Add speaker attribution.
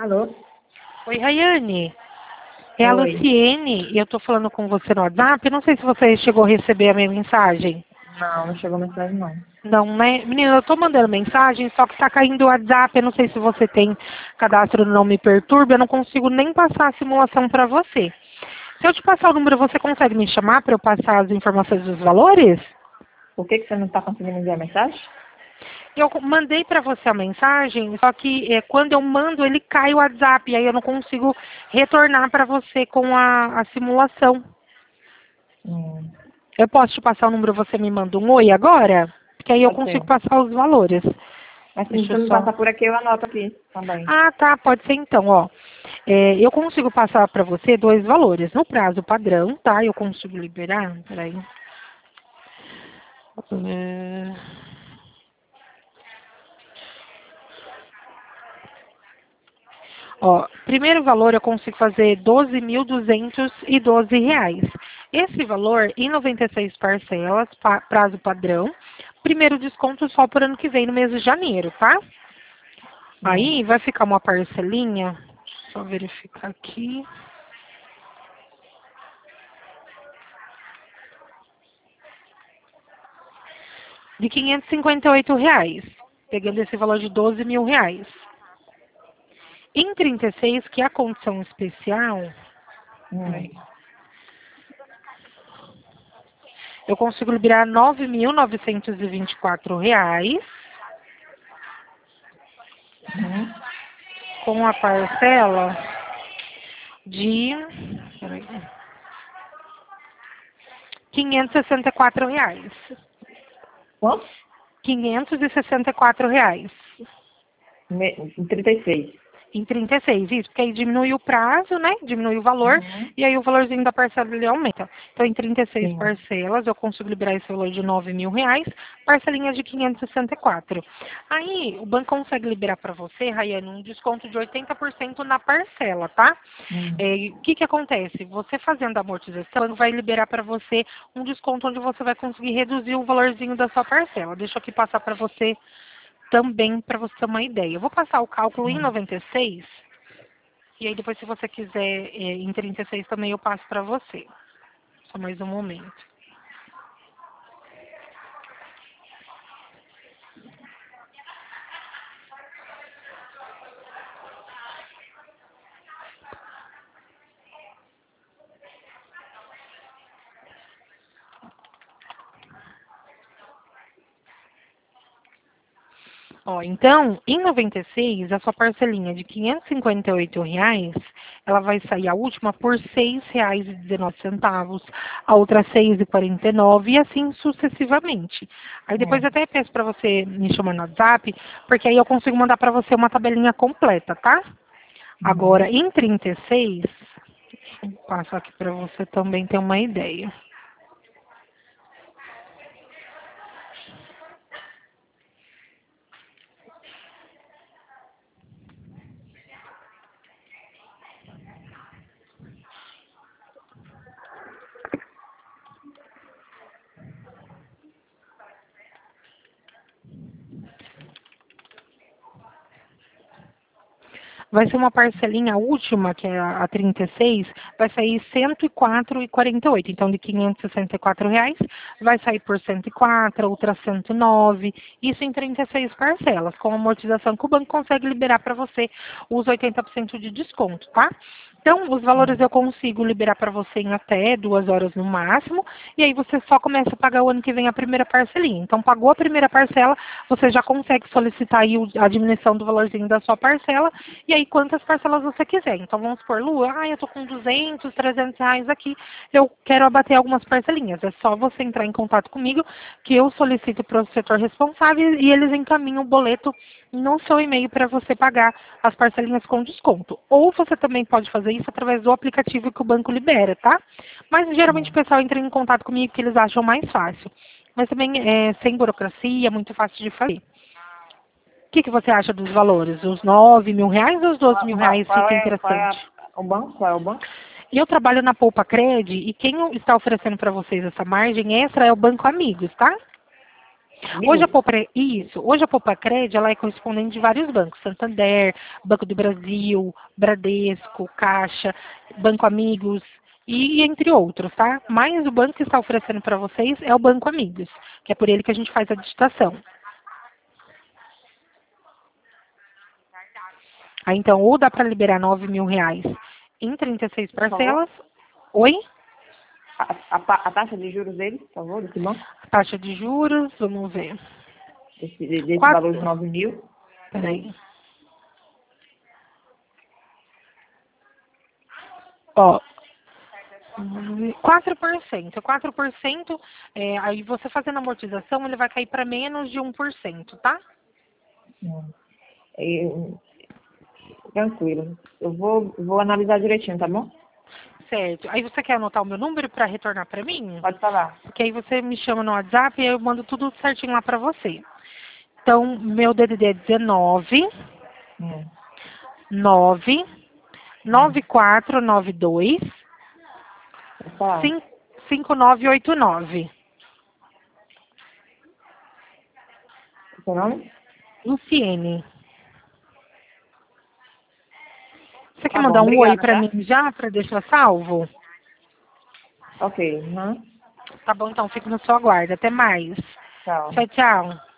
Speaker 1: Alô?
Speaker 2: Oi, Rayane. É a
Speaker 1: Oi.
Speaker 2: Luciene e eu tô falando com você no WhatsApp. Eu não sei se você chegou a receber a minha mensagem.
Speaker 1: Não chegou mensagem não.
Speaker 2: Não, né? Menina, eu tô mandando mensagem, só que tá caindo o WhatsApp. Eu não sei se você tem cadastro no Não Me Perturbe. Eu não consigo nem passar a simulação pra você. Se eu te passar o número, você consegue me chamar pra eu passar as informações dos valores?
Speaker 1: Por que você não está conseguindo enviar mensagem?
Speaker 2: Eu mandei pra você a mensagem, só que quando eu mando, ele cai o WhatsApp. E aí eu não consigo retornar pra você com a simulação.
Speaker 1: Hum,
Speaker 2: Eu posso te passar o número, você me manda um oi agora? Porque aí eu
Speaker 1: pode
Speaker 2: consigo
Speaker 1: ser.
Speaker 2: passar os valores.
Speaker 1: Mas se
Speaker 2: Deixa
Speaker 1: você
Speaker 2: eu
Speaker 1: me
Speaker 2: só...
Speaker 1: passar por aqui, eu anoto aqui também.
Speaker 2: Ah, tá, pode ser então, ó. Eu consigo passar para você dois valores. No prazo padrão, tá? Eu consigo liberar, peraí. É, Ó, primeiro valor eu consigo fazer R$ 12.212. Esse valor em 96 parcelas, prazo padrão. Primeiro desconto só por ano que vem, no mês de janeiro, tá?
Speaker 1: Hum.
Speaker 2: Aí vai ficar uma parcelinha, só verificar aqui, de R$ 558, pegando esse valor de R$ 12.000. Em 36, que é a condição especial,
Speaker 1: Hum.
Speaker 2: peraí, eu consigo liberar R$ 9.924,
Speaker 1: Uhum.
Speaker 2: com a parcela de, peraí, R$ 564.
Speaker 1: Quanto?
Speaker 2: R$ 564.
Speaker 1: 36.
Speaker 2: Em 36, isso, porque aí diminui o prazo, né? Diminui o valor,
Speaker 1: Uhum.
Speaker 2: e aí o valorzinho da parcela ele aumenta. Então, em 36
Speaker 1: Sim.
Speaker 2: parcelas, eu consigo liberar esse valor de R$ 9.000, parcelinha de 564. Aí, o banco consegue liberar para você, Rayane, um desconto de 80% na parcela, tá?
Speaker 1: Hum.
Speaker 2: O que que acontece? Você fazendo a amortização, o banco vai liberar para você um desconto onde você vai conseguir reduzir o valorzinho da sua parcela. Deixa eu aqui passar para você também para você ter uma ideia. Eu vou passar o cálculo em
Speaker 1: Hum.
Speaker 2: 96 e aí depois se você quiser em 36 também eu passo para você. Só mais um momento. Ó, então, em 96, a sua parcelinha de R$ 558, ela vai sair a última por R$ 6,19, a outra R$ 6,49 e assim sucessivamente. Aí depois eu
Speaker 1: Hum.
Speaker 2: até peço para você me chamar no WhatsApp, porque aí eu consigo mandar para você uma tabelinha completa, tá? Agora,
Speaker 1: Uhum.
Speaker 2: em 36, deixa eu passar aqui para você também ter uma ideia. Vai ser uma parcelinha última, que é a 36, vai sair R$ 104,48. Então, de R$ 564, vai sair por 104, outra 109. Isso em 36 parcelas, com amortização que o banco consegue liberar para você os 80% de desconto, tá? Então, os valores
Speaker 1: Hum.
Speaker 2: eu consigo liberar para você em até 2 horas no máximo, e aí você só começa a pagar o ano que vem a primeira parcelinha. Então, pagou a primeira parcela, você já consegue solicitar aí a diminuição do valorzinho da sua parcela, e aí quantas parcelas você quiser. Então, vamos supor, Lu, eu tô com 200, R$ 300 aqui, eu quero abater algumas parcelinhas. É só você entrar em contato comigo, que eu solicito para o setor responsável e eles encaminham o boleto no seu e-mail para você pagar as parcelinhas com desconto. Ou você também pode fazer isso através do aplicativo que o banco libera, tá? Mas geralmente o
Speaker 1: Hum.
Speaker 2: pessoal entra em contato comigo que eles acham mais fácil. Mas também é sem burocracia, é muito fácil de fazer. O que você acha dos valores? Os R$ 9.000 ou os R$ 12.000 fica
Speaker 1: Qual é
Speaker 2: interessante?
Speaker 1: o banco? Qual é o banco?
Speaker 2: Eu trabalho na Poupa Cred e quem está oferecendo para vocês essa margem extra é o Banco Amigos, tá? Hoje a Poupa Cred, ela é correspondente de vários bancos, Santander, Banco do Brasil, Bradesco, Caixa, Banco Amigos e entre outros, tá? Mas o banco que está oferecendo para vocês é o Banco Amigos, que é por ele que a gente faz a digitação. Aí então, ou dá para liberar R$ 9.000 em 36
Speaker 1: Por favor.
Speaker 2: parcelas. Oi?
Speaker 1: A taxa de juros dele, por favor, desse banco?
Speaker 2: Taxa de juros, vamos ver.
Speaker 1: Desse
Speaker 2: Quatro-
Speaker 1: valor de 9.000.
Speaker 2: Peraí. Ó, 4%. 4%, aí você fazendo a amortização, ele vai cair para menos de 1%, tá?
Speaker 1: Eu- Tranquilo. Eu vou analisar direitinho, tá bom?
Speaker 2: Certo. Aí você quer anotar o meu número para retornar para mim?
Speaker 1: Pode falar.
Speaker 2: Porque aí você me chama no WhatsApp e eu mando tudo certinho lá para você. Então, meu DDD é 19
Speaker 1: Hum.
Speaker 2: 9 9492
Speaker 1: Pode falar.
Speaker 2: 5989.
Speaker 1: Seu nome?
Speaker 2: Luciene. Você quer
Speaker 1: Tá bom,
Speaker 2: mandar um oi
Speaker 1: obrigada,
Speaker 2: para
Speaker 1: tá?
Speaker 2: mim já, para deixar salvo?
Speaker 1: Ok. Uhum.
Speaker 2: Tá bom, então fico no seu aguardo. Até mais.
Speaker 1: Tchau.
Speaker 2: Tchau, tchau.